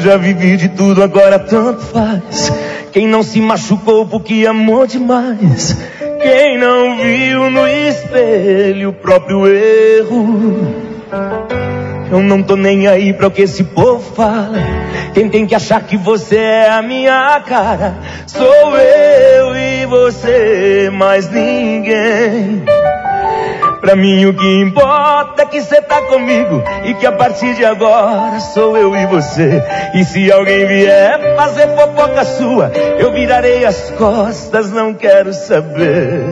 já vivi de tudo, agora tanto faz. Quem não se machucou porque amou demais? Quem não viu no espelho o próprio erro? Eu não tô nem aí pra o que esse povo fala. Quem tem que achar que você é a minha cara sou eu e você, mais ninguém. Pra mim o que importa é que cê tá comigo e que a partir de agora sou eu e você. E se alguém vier fazer fofoca sua, eu virarei as costas, não quero saber.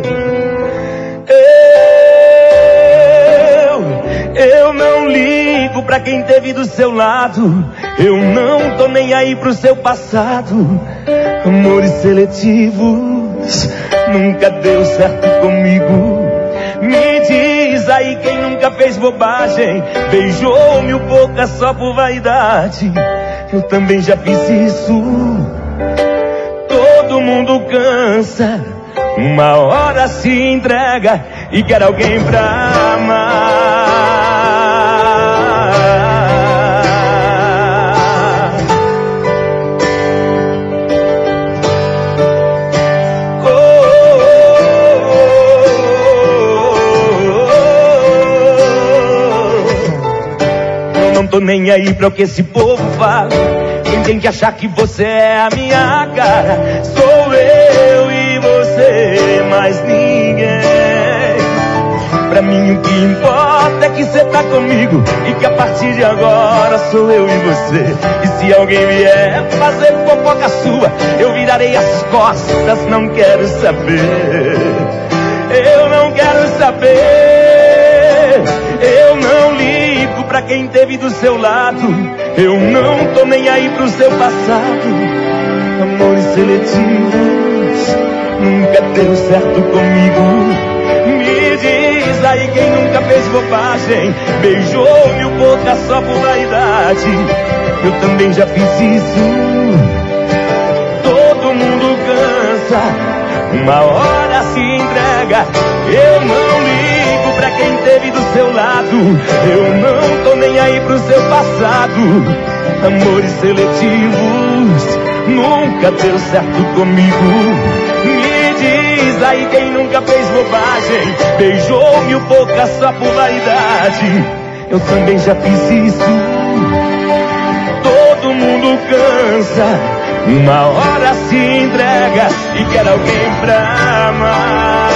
Eu não ligo pra quem teve do seu lado. Eu não tô nem aí pro seu passado. Amores seletivos nunca deu certo comigo. Me diz aí quem nunca fez bobagem, beijou mil bocas só por vaidade. Eu também já fiz isso. Todo mundo cansa, uma hora se entrega e quer alguém pra amar. Não tô nem aí pra o que esse povo fala. Quem tem que achar que você é a minha cara sou eu e você, mais ninguém. Pra mim o que importa é que cê tá comigo e que a partir de agora sou eu e você. E se alguém vier fazer fofoca sua, eu virarei as costas, não quero saber. Eu não quero saber. Eu não ligo pra quem teve do seu lado. Eu não tô nem aí pro seu passado. Amores seletivos nunca deu certo comigo. Me diz aí quem nunca fez bobagem, beijou mil bocas só por vaidade. Eu também já fiz isso. Todo mundo cansa, uma hora se entrega. Eu não ligo pra quem teve do seu lado. Eu não tô nem aí pro seu passado. Amores seletivos nunca deu certo comigo. Me diz aí quem nunca fez bobagem, beijou mil bocas só por vaidade. Eu também já fiz isso. Todo mundo cansa, uma hora se entrega e quer alguém pra amar.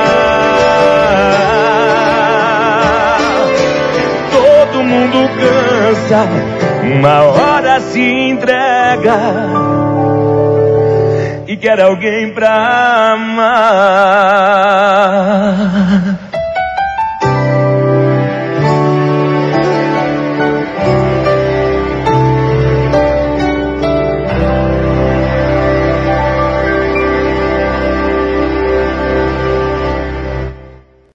Todo mundo cansa, uma hora se entrega e quer alguém pra amar.